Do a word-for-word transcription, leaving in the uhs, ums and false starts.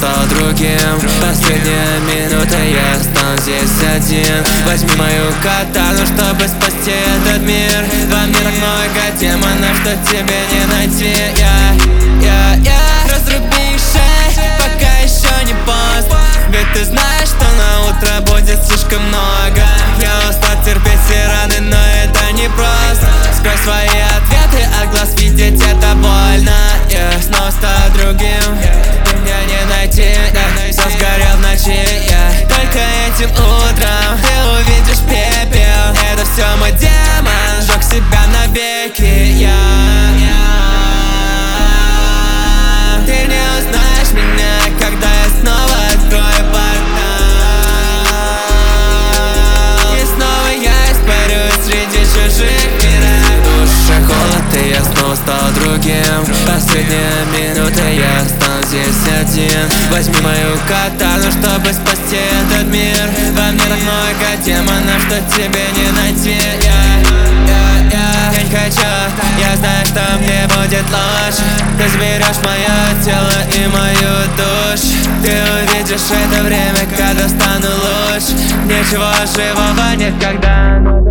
стал другим. Последняя минута, я останусь здесь один. Возьми мою катану, чтобы спасти этот мир. Во мне так много демонов, что тебе не найти. Я, я, я разруби шесть, пока еще не поздно. Ведь ты знаешь, что на утро будет слишком много. Я устал терпеть все раны, но это не просто. Скрой свои ответы от глаз, видеть это больно. Я снова стал другим, ты меня не найти. Я сам сгорел в ночи, я только этим утром ты увидишь пепел. Это все мой демон, сжег себя навеки. Я, ты не узнаешь меня, когда я снова открою портал. И снова я испарюсь среди чужих миров. В душе холод, и я снова стал другим. Последняя минута, я останусь здесь один. Возьми мою катану, чтобы спасти этот мир. Во мне так много демонов, что тебе не найти. Я, я, я, я не хочу, я знаю, что мне будет лучше. Ты заберешь мое тело и мою душу. Ты увидишь это время, когда стану лучше. Ничего живого нет, когда